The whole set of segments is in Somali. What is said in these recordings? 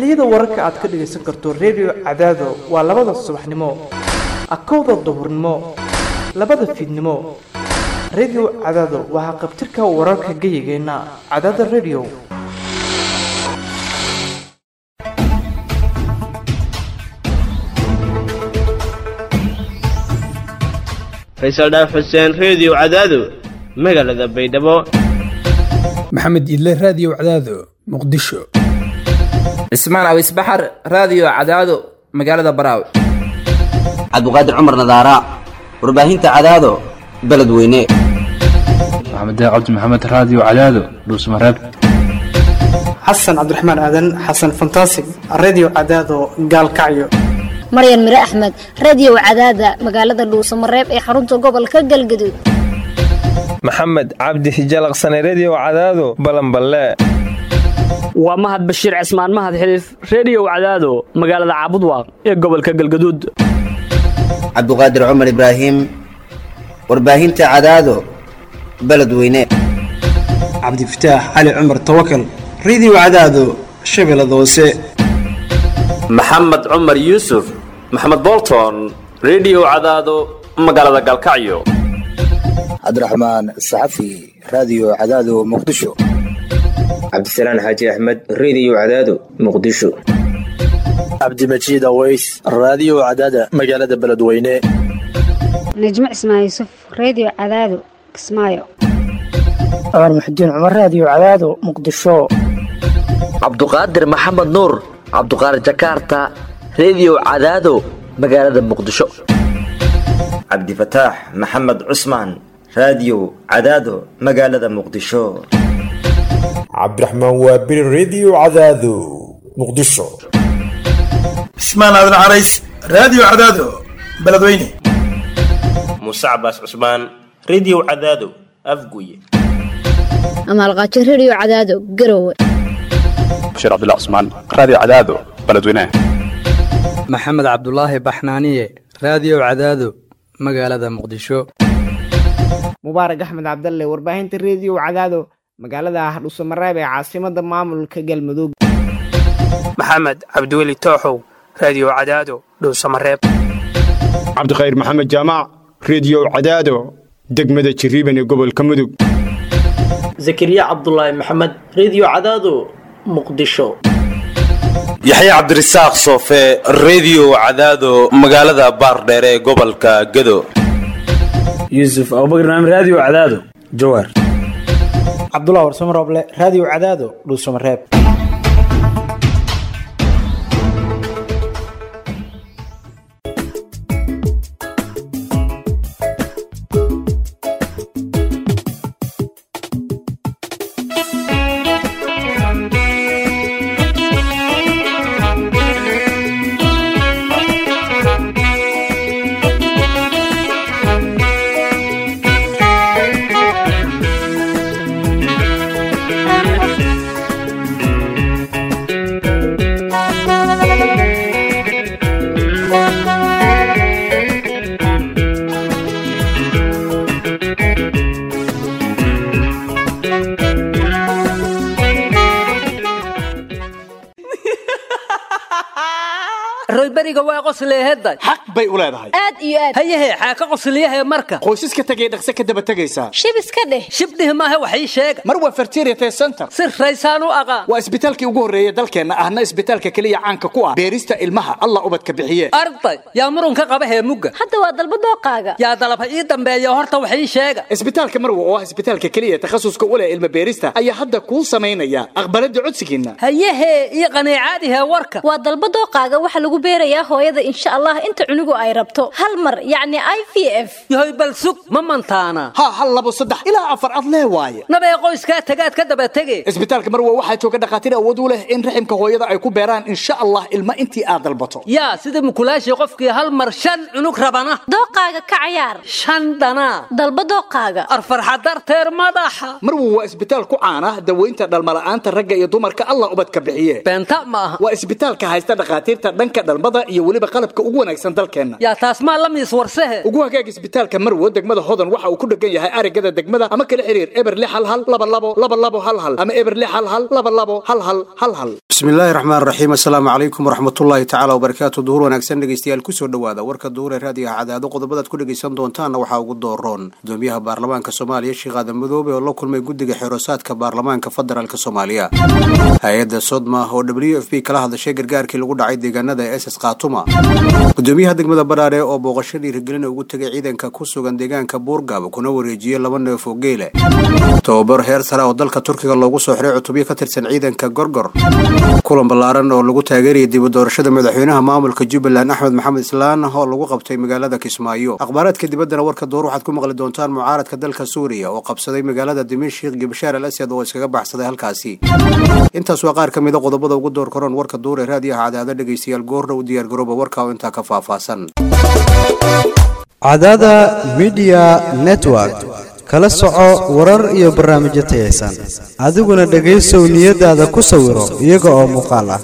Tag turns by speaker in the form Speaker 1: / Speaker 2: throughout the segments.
Speaker 1: xiliyada wararka aad ka dhageysan karto radio Cadaado waa 2 subaxnimo akowda duhurnimo 2 fiidnimo radio Cadaado waxa qabtirka wararka gayigeena Cadaado radio
Speaker 2: Faisal Dhaaf Xuseen Radio Cadaado magaalada Baydhabo
Speaker 3: محمد إله راديو عدادو مقدشو
Speaker 4: اسمان أويس بحر راديو عدادو مقالة براوي
Speaker 5: عبد القادر عمر نظارة ورباهين عدادو بلد ويني
Speaker 6: محمد عبد محمد راديو عدادو دوس مراب
Speaker 1: حسن عبد الرحمن آذن حسن فانتاسي راديو عدادو قال كعيو
Speaker 7: مريم مرا أحمد راديو عدادة مقالة دوس مراب حرونتو قبل كجل جديد
Speaker 8: محمد عبد حجال قصني راديو عدادو بلنبله
Speaker 9: ومهد بشير عثمان مهد حلف راديو عدادو مقالة عبدواق قبل كجلجدود
Speaker 5: عبد القادر عمر إبراهيم ورباهين عدادو بلد ويناء
Speaker 10: عبد الفتاح علي عمر توكل راديو عدادو شبل دوسي
Speaker 11: محمد عمر يوسف محمد بولتون راديو عدادو مقالة قالكعيو
Speaker 12: عبد الرحمن الصحفي راديو عدادو مقدشو
Speaker 13: عبد السلام حاجي أحمد راديو عدادو مقدشو
Speaker 14: عبد المجيد أويس راديو عدادة مقالة بلدوينة
Speaker 15: نجمع اسماعيل يوسف راديو عدادو كسمايو
Speaker 16: عمر محدين عمر راديو عدادو مقدشو
Speaker 17: عبد القادر محمد نور عبد القادر جاكرتا راديو عدادو مقالة مقدشو
Speaker 18: عبد الفتاح محمد عثمان راديو عدادو مقالة مقدشو
Speaker 19: عبد الرحمن وابر راديو عدادو مقدشو
Speaker 20: اسمان عبد العريس راديو عدادو بلدويني
Speaker 2: موسى عباس عثمان راديو عدادو أفقوية
Speaker 7: أما الغاتر راديو عدادو قروي
Speaker 6: بشير عبد الله عثمان راديو عدادو بلدويني
Speaker 3: محمد عبد الله بحنانية راديو عدادو مقالة مقدشو
Speaker 5: مبارك أحمد عبد الله ورباهين الراديو عدادو مقالة حدوث مرابع عاصمة مامل كجلمدوب
Speaker 6: محمد عبد الولي توحو راديو عدادو دوس مراب
Speaker 7: عبد الخير محمد جامع راديو عدادو دقمدة شريبني قبل كمدوب
Speaker 13: زكريا عبد الله محمد راديو عدادو مقدشو
Speaker 11: يحيى عبد الرزاق صوفي راديو عدادو مقالة بارديري قبل كجدو
Speaker 13: يوسف أبو بكر نعم راديو عدادو جوار
Speaker 5: عبد الله ورسوم روبله راديو عدادو دوس مراب
Speaker 20: حق بي ولادهاي
Speaker 9: aad iyo aad hayahe xaaka qosliyaha marka
Speaker 20: qoysaska tagay dhaqso ka daba tagaysa
Speaker 7: shib iska dheh
Speaker 9: shibdih ma wax ii sheeg
Speaker 20: marwa fertility center
Speaker 9: sir raysaan u aqaan
Speaker 20: waa isbitaalkii ugu horeeyay dalkeena ahna isbitaalka kaliya caanka ku ah beerista ilmaha Allah ubadka bixiye
Speaker 9: arday yaa murun ka qaba hee mugga
Speaker 7: hadda waa dalba dooqaaga
Speaker 9: yaa dalab ii dambeeyo horta wax ii sheeg
Speaker 20: isbitaalka marwa oo ah isbitaalka kaliya takhasuska u leh ilma beerista ayaa hadda ku sameynaya aqbalada codsigiina
Speaker 9: hayahe ii qaniicaadiha warka
Speaker 7: waa dalba dooqaaga waxa lagu beerayaa hooyada insha Allah inta cunugu ay rabto hal mar yani IVF
Speaker 9: yahay bal sug ma mantaana
Speaker 20: ha hal labo saddex ilaa afar adlee waaye
Speaker 9: nabay qoyska tagaad ka daba tagay
Speaker 20: isbitaalka marwa waxa jooga dhaqaatiir awood u leh in raximka hooyada ay ku beeraan insha Allah ilma intii aad dalbato
Speaker 9: yaa sida mukulaashii qofkii hal mar shan cunug rabana
Speaker 7: dooqaaga ka ciyaar
Speaker 9: shan dana
Speaker 7: dalba dooqaaga
Speaker 9: arfarxad darteer madaxa
Speaker 20: marwa waa isbitaal ku caana daweynta dhalmala'aanta ragga iyo dumarka Allah ubadka bixiye
Speaker 9: beenta ma aha
Speaker 20: waa isbitaalka haysta dhaqaatiirta dhanka dhalmada iyo weliba qalabka ugu wanaagsan dalkeenna.
Speaker 21: yaa taas ma la miis warsahe
Speaker 20: ugu hagaag isbitaalka Marwo degmada Hodan waxa uu ku dhagan yahay arigada degmada ama kala xiriir eberle hal ama eberle hal.
Speaker 22: bismillaahi raxmaani raxiim. assalaamu calaykum waraxmatullaahi tacaala wabarakaatu. duhur wanaagsan dhegeystayaal kusoo dhawaada warka duhur ee raadiyaha cadaado. qodobadaad ku dhegeysan doontaanna waxaa ugu dooroon gudoomiyaha baarlamaanka Soomaaliya Sheekh Aadan Madoobe oo la kulmay guddiga xiroosaadka baarlamaanka federaalka Soomaaliya. hay'adda Sodma oo WFP kala hadashay gargaarkii lagu dhacay deegaanada SS Khaatuma. gudoomiyaha degmada Badhaadhe oo booqasho dhiirigelin ugu tagay ciidanka ku sugan deegaanka Buurgaabo kuna wareejiyay 2 neef oo geele. tababar heer sare oo dalka Turkiga loogu soo xiray cutubyo ka tirsan ciidanka Gorgor. kulan ballaaran oo lagu taageeriyay dib u doorashada madaxweynaha maamulka Jubbaland Axmed Maxamed Islaan oo lagu qabtay magaalada Kismaayo. akhbaaradka dibaddana warka door waxaad ku maqli doontaan mucaaradka dalka Suuriya oo qabsaday magaalada Dimashq Bashar al-Assad oo iskaga baxsaday halkaasi. intaas waa qaar ka mid ah qodobada ugu door koran warka door ee raadiyaha cadaado. dhegeystayaal goorna u diyaar garooba warka oo intaa ka faahfaahsan.
Speaker 23: Cadaada Media Network kala soco warar iyo barnaamijyo tayeysan adiguna dhageysow niyadaada ku sawiro iyaga oo muuqaal ah.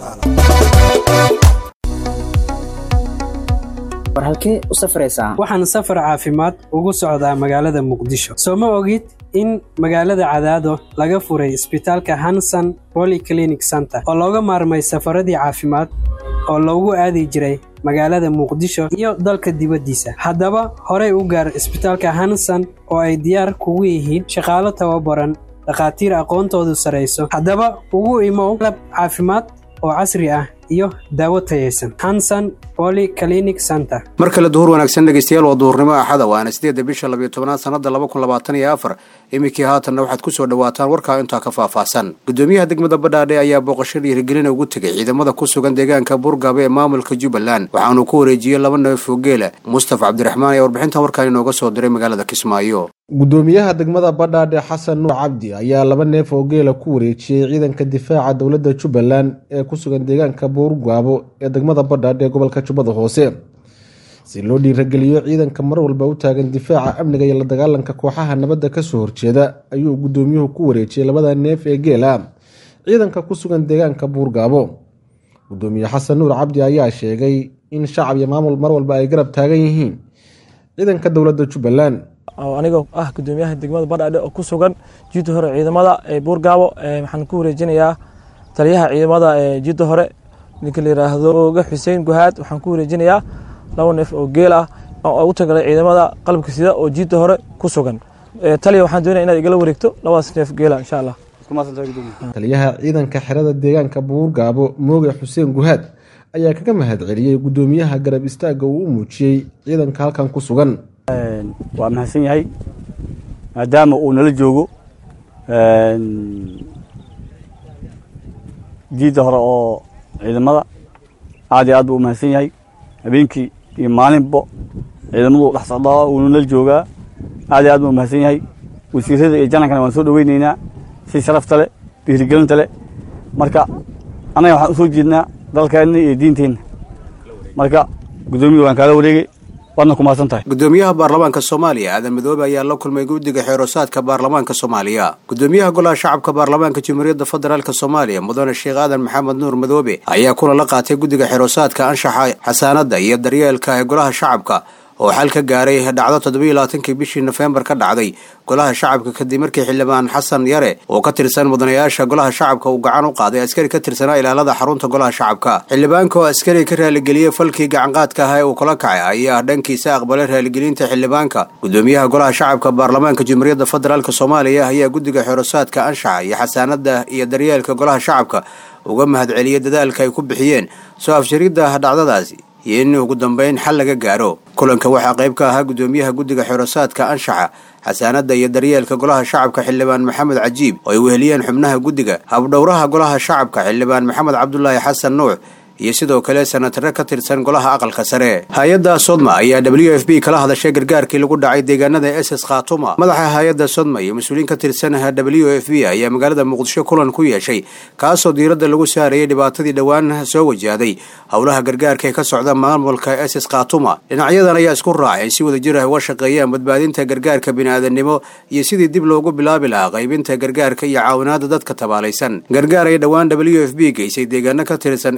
Speaker 24: halkee u safraysaa?
Speaker 25: waxaan safar caafimaad ugu socdaa magaalada Muqdisho. soo ma ogid in magaalada Cadaado laga furay isbitaalka Hansan Polyclinic Center oo looga maarmay safaradii caafimaad oo loogu aadi jiray magaalada Muqdisho iyo dalka dibadiisa. haddaba horey u gaar isbitaalka Hansan oo ay diyaar kugu yihiin shaqaale tababaran, dhakhaatiir aqoontoodu sareyso. haddaba ugu imow lab caafimaad oo casri ah iyo daawo tayeysan. Hansan Polyclinic Center.
Speaker 22: mar kale duhur wanaagsan dhegeystayaal. waa duhurnimo axada waana 8 bisha 12 sanada 2024. imikii haatanna waxaad ku soo dhawaataan warka intaa ka faahfaahsan. gudoomiyaha degmada Badhaadhe ayaa booqasho dhiirigelin ugu tagay ciidamada ku sugan deegaanka Buurgaabo ee maamulka Jubbaland waxaanu ku wareejiyay 2 neef oo geela. Mustafa Cabdiraxmaan ayaa warbixinta warkaan inooga soo diray magaalada Kismaayo.
Speaker 26: gudoomiyaha degmada Badhaadhe Xasan Nuur Cabdi ayaa 2 neef oo geela ku wareejiyay ciidanka difaaca dowladda Jubbaland ee ku sugan deegaanka Buurgaabo ee degmada Badhaadhe ee gobolka Jubbada Hoose si loo dhiirigeliyo ciidanka mar walba u taagan difaaca amniga iyo la dagaalanka kooxaha nabadda ka soo horjeeda ayuu gudoomiyuhu ku wareejiyay 2 neef ee geela ciidanka ku sugan deegaanka Buurgaabo. gudoomiye Xasan Nuur Cabdi ayaa sheegay in shacab iyo maamul mar walba ay garab taagan yihiin ciidanka dowladda Jubbaland.
Speaker 27: aniga gudoomiyaha degmada Badhaadhe oo ku sugan jiidda hore ciidamada ee Buurgaabo waxaan ku wareejinayaa taliyaha ciidamada ee jiidda hore ninka la yiraahdo Xuseen Guhaad. waxaan ku wareejinayaa 2 neef oo geel ah oo u tagalay ciidamada qalabka sida oo jiidda hore ku sugan. taliya waxaan doonayaa inaad igala wareegto 2 neef geel ah insha Allah.
Speaker 26: taliyaha ciidanka xerada deegaanka Buurgaabo Mooge Xuseen Guhaad ayaa kaga mahad celiyay gudoomiyaha garab istaaga uu u muujiyay ciidanka halkan ku sugan.
Speaker 28: waa mahadsan yahay maadaama uu nala joogo jiidda hore oo ciidamada aad iyo aad buu u mahadsan yahay. habeenkii iyo maalinba ciidamadu dhex socdaa uu nala joogaa. aad iyo aad buu u mahadsan yahay. wasiirada iyo janankana waan soo dhaweynaynaa si sharafta leh dhiirigelinta leh. marka anaga waxaan usoo jeednaa dalkeenna iyo diinteenna. marka gudoomiye waan kaala wareegay waadna ku mahadsantahay.
Speaker 22: gudoomiyaha baarlamaanka Soomaaliya Aadan Madoobe ayaa la kulmay guddiga xiroosaadka baarlamaanka Soomaaliya. gudoomiyaha golaha shacabka baarlamaanka Jamhuuriyadda Federaalka Soomaaliya mudane Sheekh Aadan Maxamed Nuur Madoobe ayaa kula la qaatay guddiga xiroosaadka anshaxa xasaanada iyo daryeelka ee golaha shacabka oo xal ka gaaray dhacdo 27 bishii November ka dhacday golaha shacabka kadib markii xildhibaan Xasan Yare oo ka tirsan mudanayaasha golaha shacabka uu gacan u qaaday askari ka tirsanaa ilaalada xarunta golaha shacabka. xildhibaanka oo askari ka raaligeliyay falkii gacan qaadka ah ee uu kula kacay ayaa dhankiisa aqbalay raaligelinta xildhibaanka. gudoomiyaha golaha shacabka baarlamaanka Jamhuuriyadda Federaalka Soomaaliya ayaa guddiga xiroosaadka anshaxa iyo xasaanada iyo daryeelka golaha shacabka uga mahad celiyay dadaalka ay ku bixiyeen soo afjaridda dhacdadaasi iyo in ugu dambeyn xal laga gaaro. kulanka waxaa qayb ka ahaa gudoomiyaha guddiga xiroosaadka anshaxa xasaanada iyo daryeelka golaha shacabka xildhibaan Maxamed Cajiib oo ay weheliyeen xubnaha guddiga habdhowraha golaha shacabka xildhibaan Maxamed Cabdullaahi Xasan Nuux iyo sidoo kale senatarro ka tirsan golaha aqalka sare. hay'adda Sodma ayaa WFP kala hadashay gargaarkii lagu dhacay deegaanada SS Khaatuma. madaxa hay'adda Sodma iyo mas'uuliin ka tirsan WFP ayaa magaalada Muqdisho kulan ku yeeshay kaasoo diiradda lagu saarayay dhibaatadii dhawaan soo wajahday howlaha gargaarka ee ka socda maamulka SS Khaatuma. dhinacyadan ayaa isku raacay si wada jir ah uga shaqeeyaan badbaadinta gargaarka bini'aadanimo iyo sidii dib loogu bilaabi lahaa qaybinta gargaarka iyo caawinaadda dadka tabaalaysan. gargaar ay dhawaan WFP geysay deegaano ka tirsan SS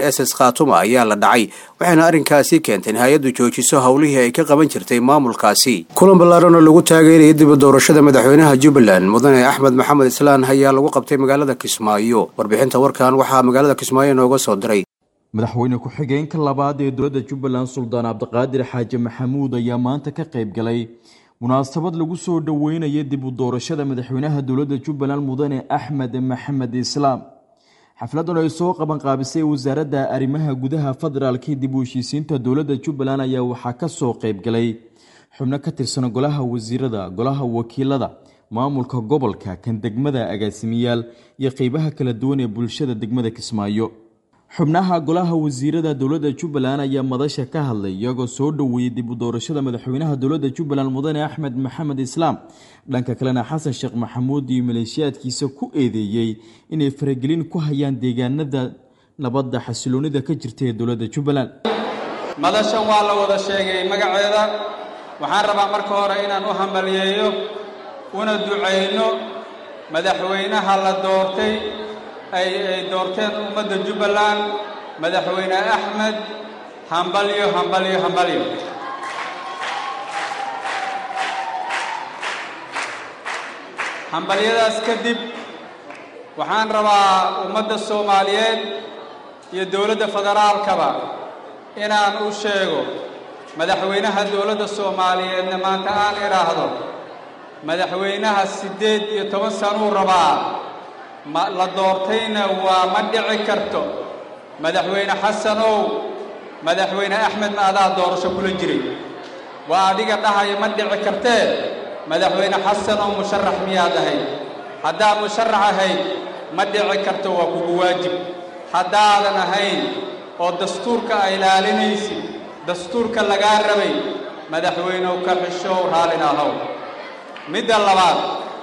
Speaker 22: khaatuma ayaa la dhacay waxayna arrinkaasi keentay in hay-addu joojiso howlihii ay ka qaban jirtay maamulkaasi. kulan ballaaran oo lagu taageerayay dib u doorashada madaxweynaha jubbaland mudane axmed maxamed islaan ayaa lagu qabtay magaalada kismaayo. warbixinta warkan waxaa magaalada kismaayo nooga soo diray
Speaker 1: madaxweyne ku-xigeenka labaad ee dowladda jubbaland suldaan cabdiqaadir xaaji maxamuud ayaa maanta ka qayb galay munaasabad lagu soo dhaweynaya dib u doorashada madaxweynaha dowladda jubbaland mudane axmed maxamed islaam. xafladan ay soo qaban qaabisay wasaaradda arrimaha gudaha federaalka dib u heshiisiinta dowladda jubbaland ayaa waxaa ka soo qayb galay xubno ka tirsan golaha wasiirada, golaha wakiilada, maamulka gobolka, kan degmada, agaasimayaal iyo qeybaha kala duwan ee bulshada degmada Kismaayo. xubnaha golaha wasiirada dowladda jubbaland ayaa madasha ka hadlay iyagoo soo dhaweeyay dib u doorashada madaxweynaha dowladda jubbaland mudane axmed maxamed islaam. dhanka kalena xasan sheekh maxamuud iyo maleeshiyaadkiisa ku eedeeyey inay faragelin ku hayaan deegaanada nabadda xasiloonida ka jirta ee dowladda jubbaland.
Speaker 4: madashan waa la wada sheegay magaceeda. waxaan rabaa marka hore inaan u hambaliyeeyo una duceyno madaxweynaha la doortay ay doorteen ummadda jubbaland madaxweyne axmed. hambalyo hambalyo hambalyo. hambalyadaas kadib waxaan rabaa ummadda soomaaliyeed iyo dowladda federaalkaba inaan u sheego madaxweynaha dowladda soomaaliyeedna maanta aan idhaahdo madaxweynaha 18 sanuu rabaa la doortayna waa ma dhici karto. madaxweyne xasanow madaxweyne axmed ma adaa doorasho kula jiray waa adiga dhahaya ma dhici kartee madaxweyne xasanow musharax miyaad ahayd? haddaa musharax ahayd ma dhici karto waa kugu waajib. haddaadan ahayn oo dastuurka ay ilaalinaysid dastuurka lagaa rabay madaxweynew ka xishow raallin ahow. midda labaad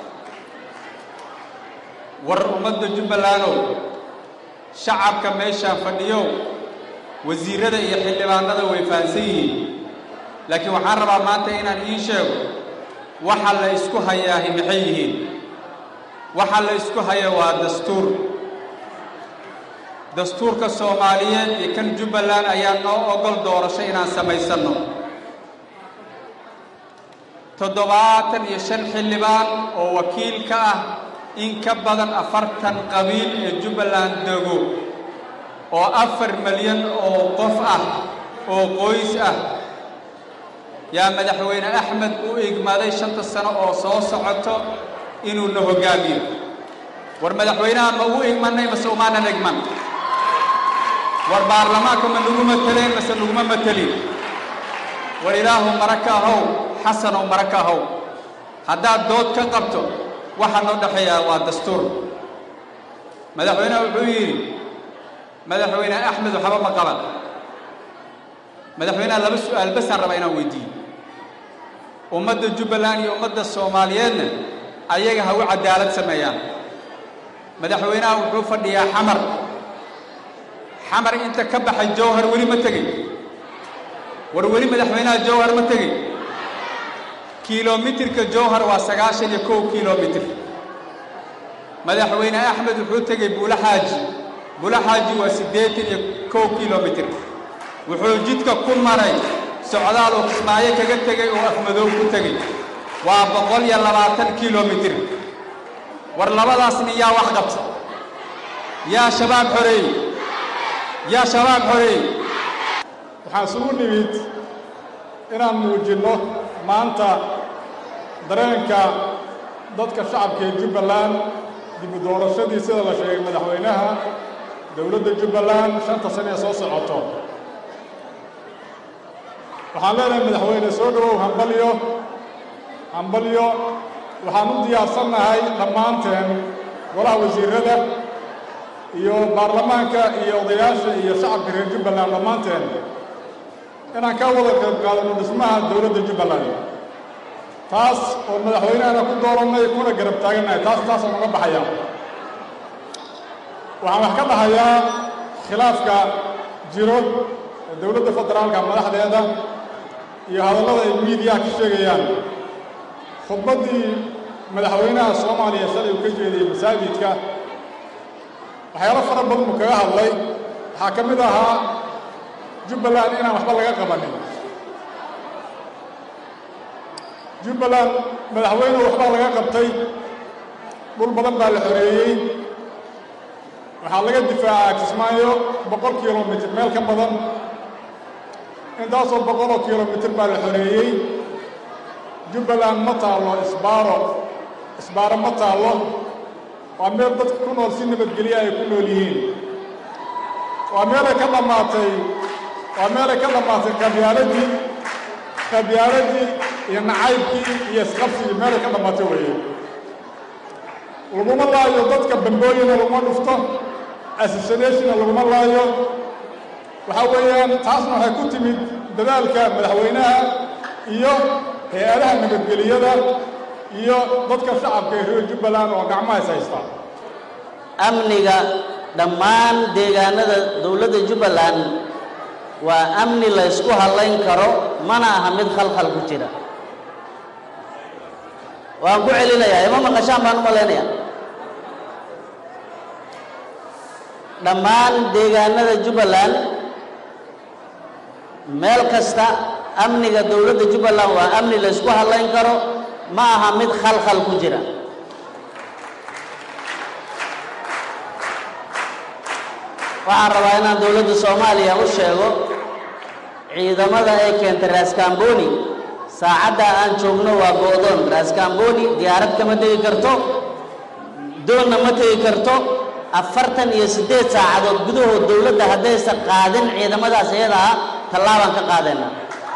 Speaker 4: war ummadda jubbalandow shacabka meeshaan fadhiyow wasiirada iyo xildhibaanada way fahansan yihiin laakiin waxaan rabaa maanta inaan iin sheego waxa la isku hayaahi maxay yihiin. waxa la isku haya waa dastuur. dastuurka soomaaliyeed iyo kan jubbaland ayaa noo ogol doorasho inaan samaysanno. 75 xildhibaan oo wakiil ka ah in ka badan 40 qabiil ee jubbaland dego oo 4 milyan oo qof ah oo qoys ah yaa madaxweyne axmed u igmaday 5 sano oo soo socoto inuu na hogaamiyo. war madaxweynaha ma u igmanay mase umaana igman? war baarlamaanka ma nagu mataleen mase naguma matelin? war ilaahu maraka ahow xasanow maraka ahow. haddaad dood ka qabto waxa noo dhexeeyaa waa dastuur. madaxweynaha wuxuu yidhi madaxweyne axmed waxba ma qaban. madaxweynaha 2 su'aal basaan rabaa inaan weydiiyo. ummadda jubbaland iyo ummadda soomaaliyeedna ayaga ha u cadaalad sameeyaan. madaxweynaha wuxuu fadhiyaa xamar inta ka baxay jowhar weli ma tegey. war weli madaxweynaha jowhar ma tegey. kiiloomitirka jowhar waa 91 kiiloomitir. madaxweyne axmed wuxuu tegey buulaxaaji waa 81 kiiloomitir. wuxuu jidka ku maray socdaal oo Kismaayo kaga tegey oo afmadow ku tegey waa 120 kiiloomitir. war labadaasni yaa wax qabta? yaa shabaab xoreey? yaa shabaab xoreey?
Speaker 8: waxaan isugu nimid inaan muujinno maanta dareenka dadka shacabka ee jubbaland dib u doorashadii sida la sheegay madaxweynaha dowladda jubbaland 5 sano ee soo socoto. waxaan leenahay madaxweyne soo dhawow hambalyo hambalyo. waxaan u diyaarsannahay dhammaanteen golaha wasiirada iyo baarlamaanka iyo odayaasha iyo shacabka reer jubbaland dhammaanteen inaan ka wada qayb qaadano dhismaha dowladda jubbaland. taas oo madaxweynahana ku doorannay kuna garab taagannahay taasaan uga baxaya. waxaan wax ka dhahayaa khilaafka jiro ee dowladda federaalka madaxdeeda iyo hadallada ay miidiyaha ka sheegayaan. khudbaddii madaxweynaha soomaaliya shalay uu ka jeediyey masaajidka waxyaalo fara badan uu kaga hadlay. waxaa ka mid ahaa jubbaland inaan waxba laga qabanin jubbaland madaxweyne waxbaa laga qabtay dhul badan baa la xoreeyey waxaa laga difaacaa kismaayo 100 kilomitir meel ka badan intaasoo 100 kilomitir baa la xoreeyey jubbaland ma taalo isbaaro ma taalo waa meel dadka ku nool si nabadgelyo ay ku nool yihiin waa meelay ka dhammaatay qabyaaladii iyo nacaybkii iyo isqabsigii meelay ka dhammaatay weeye laguma laayo dadka bambooyina laguma dhufto assassinationna laguma laayo waxaa weeyaan taasna waxay ku timid dadaalka madaxweynaha iyo hay-adaha nabadgeliyada iyo dadka shacabka ee reer jubbaland oo gacmaha is haysta
Speaker 10: amniga dhammaan deegaanada dowladda jubbaland waa amni la isku halayn karo mana aha mid khalkhal ku jira waan ku celinayaa ima maqashaan baan u malaynayaa dhammaan deegaanada jubbaland meel kasta amniga dowladda jubbaland waa amni la isku halayn karo ma aha mid khalkhal ku jira waxaan rabaa inaan dowladda soomaaliya u sheego ciidamada ay keentay raaskaamboni saacadda aan joogno waa go'doon raaskaamboni diyaarad kama tegi karto doonna ma tegi karto 48 saacadood gudahood dowladda haddaysan qaadin ciidamadaas iyada ah tallaabaan ka qaadayna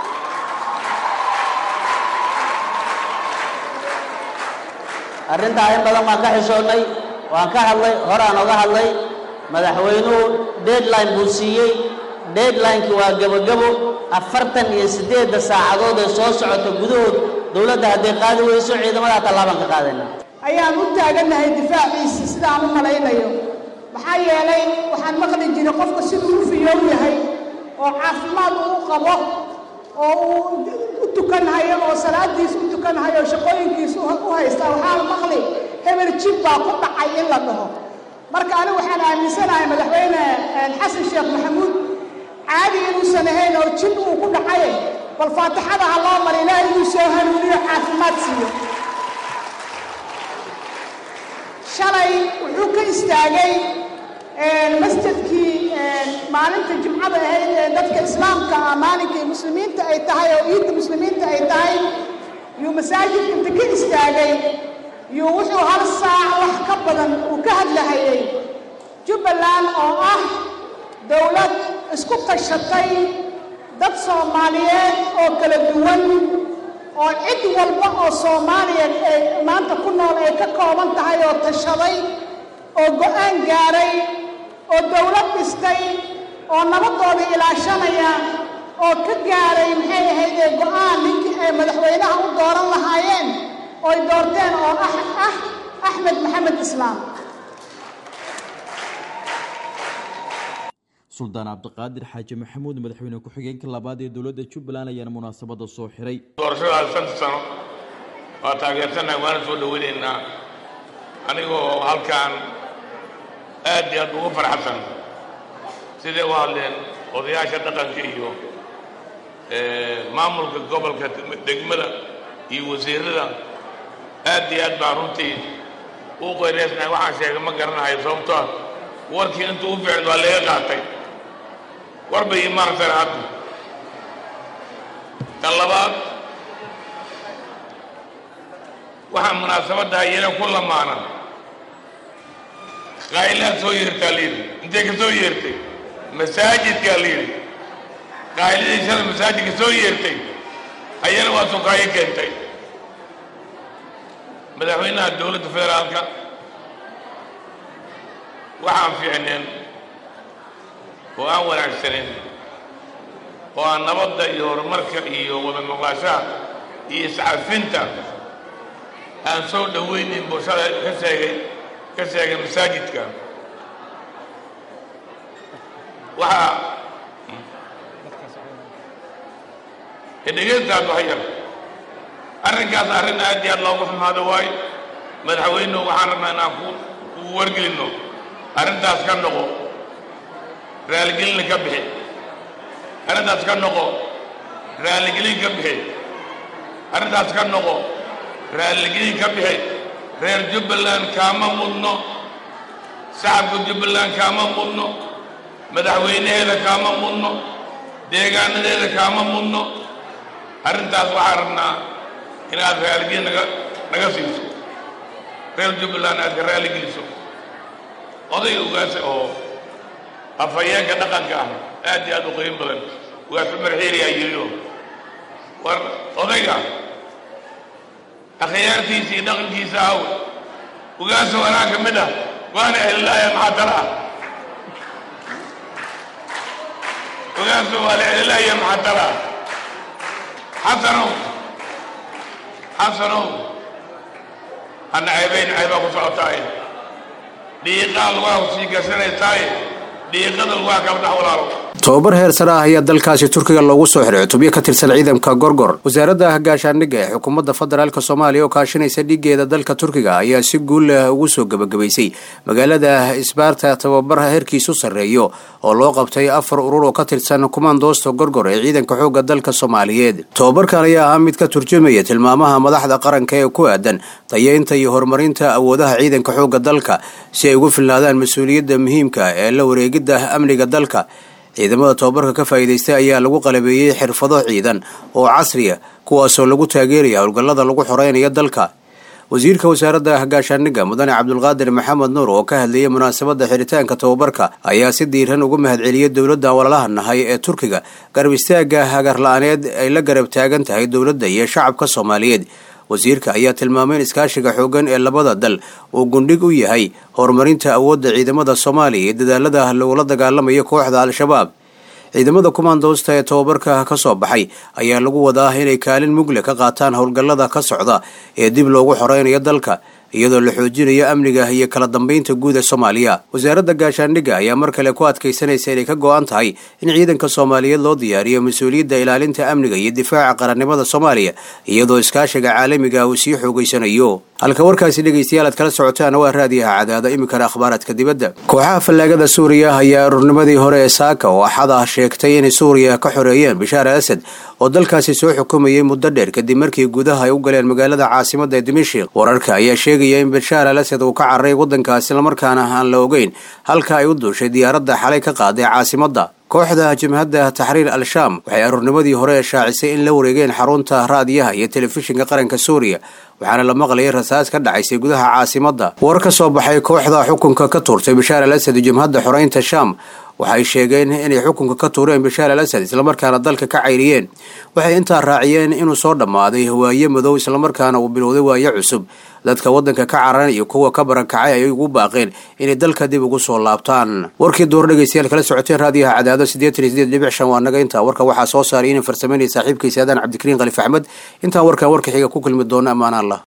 Speaker 10: arrintaa in badan baan ka xishoonnay waan ka hadlay horaan oga hadlay madaxweynuhu deadline buu siiyey deadlinekii waa gabagabo 48 saacadood ee soo socota gudahood dowladda hadday qaadi weyso ciidamadaa tallaabaan ka qaadayna
Speaker 12: ayaan u taagannahay difaaciisa sidaan u malaynayo maxaa yeelay waxaan maqli jiray qofka siduu u fiyow yahay oo caafimaad uu qabo oo uu u tukanhayo oo salaadiisa u tukanhayo shaqooyinkiisa u haysta waxaan maqli hebel jib baa ku dhacay in la dhaho marka anigu waxaan aaminsanahay madaxweyne xasan sheekh maxamuud caadi inuusan ahayn oo jib uu ku dhacay bal faatixada ha loo mari ilaahay inuu soo hanuuniyo caafimaad siiyo shalay wuxuu ka istaagay masjidkii maalinta jimcada ahayd ee dadka islaamka ah maalinkii muslimiinta ay tahay oo ciidda muslimiinta ay tahay yuu masaajidka inta ka istaagay yuu wuxuu hal saac wax ka badan uu ka hadlahayay jubbaland oo ah dowlad isku tashatay dad soomaaliyeed oo kala duwan oo cid walba oo soomaaliyeed ee maanta ku nool ay ka kooban tahay oo tashaday oo go'aan gaaray oo dowlad dhistay oo nabadooda ilaashanaya oo ka gaaray maxay ahayd ee go'aan ninkii ay madaxweynaha u dooran lahaayeen oo ay doorteen oo ah axmed maxamed islaam
Speaker 1: suldaan cabdiqaadir xaaji maxamuud madaxweyne ku-xigeenka labaad ee dowladda jubbaland ayaana munaasabada soo xiray
Speaker 14: doorashadaas 5 sano waa taageersannahay waana soo dhaweynaynaa anigoo halkaan aad iyo aad ugu farxsan siday u hadleen odayaasha dhaqanka iyo maamulka gobolka degmada iyo wasiirada aad iyo aad baan runtii u qeyreysnahay waxaan sheegay ma garanahayo sababtoo warkii intuu u fiicin waa laga qaatay war bay imaansan hadda tan labaad waxaa munaasabadda iyana ku lamaana qaylaa soo yeertaa layidhi intay ka soo yeertay masaajidkaa layidhi qayladii shala masaajidka soo yeertay ayana waa sukaayo keentay madaxweynaha dowladda federaalka waxaan fiicneen oo aan wanaagsanin oo aan nabadda iyo horumarka iyo wada noqaashaha iyo iscafinta aan soo dhaweynin bulshada ka sheegay masaajidka waxaa dhegeystaad wax yar arrinkaas arrin aad iyo aad loogu xumaado waayo madaxweynuhu waxaan rabnaa inaan ku wargelinno arrintaas ka noqo raaligelina ka bixi arrintaas ka noqo raalligelin ka bixi arrintaas ka noqo raalligelin ka bixi reer jubbaland kaama mudno shacabka jubbaland kaama mudno madaxweynaheeda kaama mudno deegaanadeeda kaama mudno arrintaas waxaan rabnaa inaad raalligelin naga siiso reer jubbaland aad ka raalligeliso oday ugaasa oo afhayeenka dhaqanka ah aad iyo aad u qiimo badan ugaas cumar xiiri aa yidhi war odayga akhyaartiisa iyo dhaqankiisa aw ugaasa wanaa ka mid ah waana ehlilaahi maxaa tala ah ugaasa waa la ehlilaahi maxaa tala ah xasanow hana ceebayn ceebaa ku socotaaye dhiiqaa lugaha kusii garsanaysaaye dhiiqada lugaha kala dhex walaalo
Speaker 22: tobabar heer sare ah ayaa dalkaasi turkiga loogu soo xiray cutubyo ka tirsan ciidamka gorgor wasaaradda gaashaandhigga ee xukuumadda federaalka soomaaliya oo kaashanaysa dhigeeda dalka turkiga ayaa si guul leh ugu soo gabagabaysay magaalada isbaarta tababar heerkiisu sarreeyo oo loo qabtay 4 urur oo ka tirsan kumaandoosta gorgor ee ciidanka xoogga dalka Soomaaliyeed tobabarkan ayaa ahaa mid ka turjumaya tilmaamaha madaxda qaranka ee ku aadan tayeynta iyo horumarinta awoodaha ciidanka xoogga dalka si ay ugu filnaadaan mas'uuliyadda muhiimka ah ee la wareegidda amniga dalka ciidamada tobabarka ka faa'iideystay ayaa lagu qalabeeyay xirfado ciidan oo casri ah kuwaasoo lagu taageerayo howlgallada lagu xoreynayo dalka wasiirka wasaaradda gaashaandhigga mudane Cabdulqaadir Maxamed Nuur oo ka hadlayay munaasabadda xiritaanka tobabarka ayaa si diiran ugu mahadceliyay dawladda walaalaha nahay ee Turkiga garab istaaga hagar la'aaneed ay la garab taagan tahay dawladda iyo shacabka Soomaaliyeed wasiirka ayaa tilmaamay in iskaashiga xooggan ee labada dal uu gundhig u yahay horumarinta awoodda ciidamada Soomaaliya ee dadaalada loola dagaalamayo kooxda Al-Shabaab ciidamada kumaandoosta ee tobabarka ka soo baxay ayaa lagu wadaa inay kaalin mugle ka qaataan howlgallada ka socda ee dib loogu xoreynayo dalka iyadoo la xoojinayo amniga iyo kala dambeynta guud ee Soomaaliya wasaaradda gaashaandhigga ayaa mar kale ku adkaysanaysa inay ka go'an tahay in ciidanka Soomaaliyeed loo diyaariyo mas'uuliyadda ilaalinta amniga iyo difaaca qarannimada Soomaaliya iyadoo iskaashiga caalamiga uu sii xoogaysanayo halka warkaasi dhageystayaal aad kala socotaan waa raadiyaha Cadaada imikana akhbaaradka dibadda kooxaha fallaagada Suuriya ayaa ururnimadii hore ee Saaka oo axada sheegtay in Suuriya ka xoreeyeen Bashar al-Assad oo dalkaasi soo xukumayay muddo dheer kadib markii gudaha ay u galeen magaalada caasimadda ee Dimashq wararka ayaa sheegaya in Bashar al-Assad uu ka carray wadankaasi isla markaana aan la ogeyn halka ay u duushay diyaaradda xalay ka qaaday caasimadda kooxda jabhadda Tahriir al-Sham waxay ururnimadii hore shaacisay in la wareegeen xarunta raadiyaha iyo telefishinka qaranka Suuriya waxaana la maqlayay rasaas ka dhacaysay gudaha caasimadda war ka soo baxay kooxda xukunka ka tuurtay Bashar al-Assad iyo jabhadda xoreynta Sham waxay sheegeen inay xukunka ka tuureen Bashar al-Assad isla markaana dalka ka cayriyeen waxay intaa raaciyeen inuu soo dhamaaday waaye madow isla markaana uu bilowday waaye cusub dadka wadanka ka caran iyo kuwa ka barakacay ay ugu baaqeen inay dalka dib ugu soo laabtaan warkii door dhageystayaal kala socoteen raadiyaha Cadaado 88.5 waa naga inta warka waxa soo saaray in farsameynay saaxiibkiisa Aadan Cabdikariin Qalif Axmed inta warka xiga ku kulmi doona amaana Allah